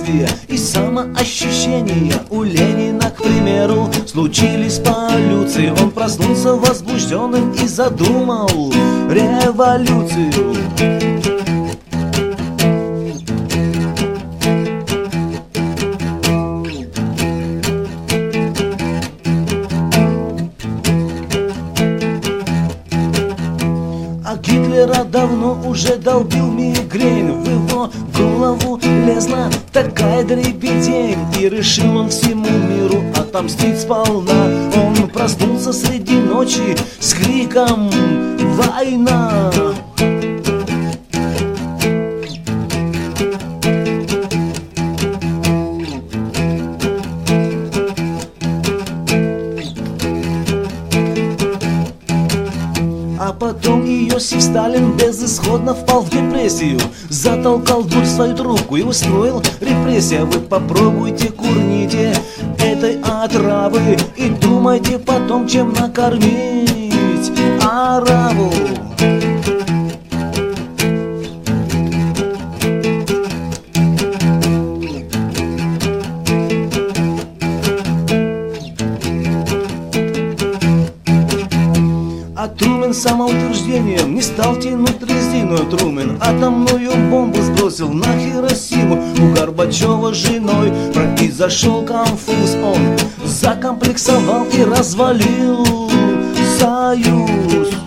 самочувствие и самоощущение. У Ленина, к примеру, случились полюции. Он проснулся возбужденным и задумал революцию. А Гитлера давно уже долбил мигрень. В его голову лезла такая дребедень, и решил он всему миру отомстить сполна. Он проснулся среди ночи с криком «Война!». А потом Иосиф Сталин безысходно впал в депрессию, затолкал в дурь свою трубку и устроил репрессия. Вы попробуйте, курните этой отравы и думайте потом, чем накормить арабу. А Трумен самоутверждением не стал тянуть резину. Трумен атомную бомбу сбросил на Хиросиму. У Горбачева с женой произошел конфуз. Он закомплексовал и развалил Союз.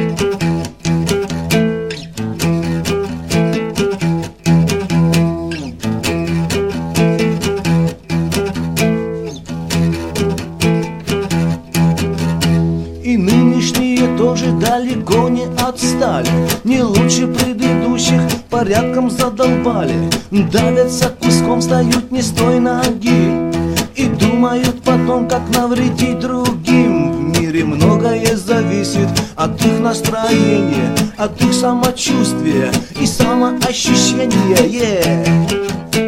И нынешние тоже далеко не отстали, не лучше предыдущих, порядком задолбали. Давятся куском, встают не с той ноги и думают потом, как навредить другим. В мире многое зависит от их настроения, от их самочувствия и самоощущения.